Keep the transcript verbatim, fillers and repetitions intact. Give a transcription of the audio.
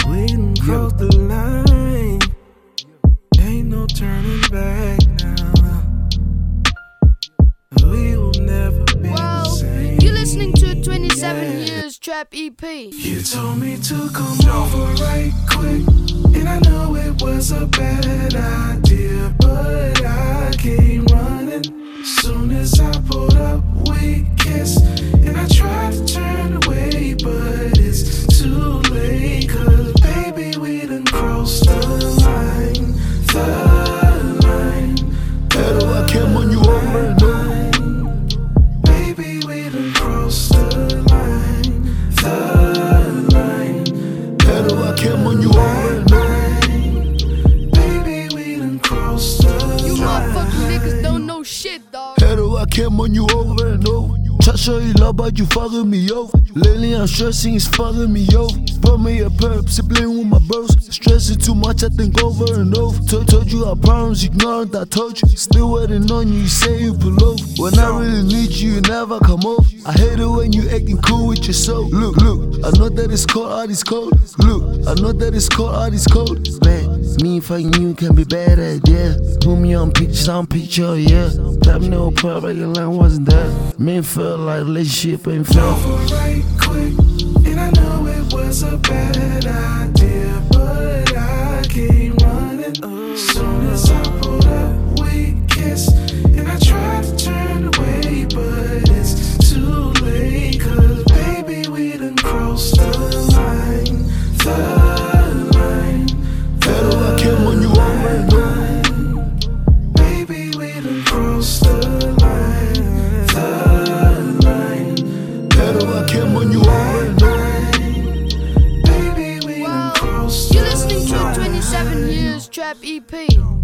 We done crossed the line. Ain't no turning back now. We will never be Whoa, the same. you're listening to twenty-seven Yeah. Years Trap E P. You told me to come over right quick, and I know it was a bad idea, but I came running. Soon as I pulled up, we kissed, and I tried to turn away, but it's too late. Cause baby, we done crossed the line, the line, Pero I came on you over and over. baby, we done crossed the line, the line. Pero I came on you over and over. Baby, we done crossed the You line. motherfucking niggas don't know shit, dawg. Pero I came on you over and over. Try to show you love, but you fucking me over. Lately I'm stressing, it's fucking me over. Brought me a perp, sibling with my bros. Stressing too much, I think over and over. Told, told you our problems, ignore it, I told you. Still waiting on you, you say you pull over. When I really need you, you never come over. I hate it when you acting cool with your soul. Look, look, I know that it's cold, all this cold. Look, I know that it's cold, all this cold. Man, me fucking you can be bad at, yeah. Put me on pictures, on picture, yeah. Tell me no problem, your line wasn't there. Man, felt like relationship ain't fair. Over right quick, and I know it was a bad idea, but I came running. Soon as I pulled up, we kissed, and I tried to turn away, but it's too late. Cause baby, we done crossed the line, the line. Pero I came on you over and over. Baby, we done crossed the line, the line. Pero I came on you over and over. Baby, we done Whoa, crossed you're the listening to line. twenty-seven Years Trap E P.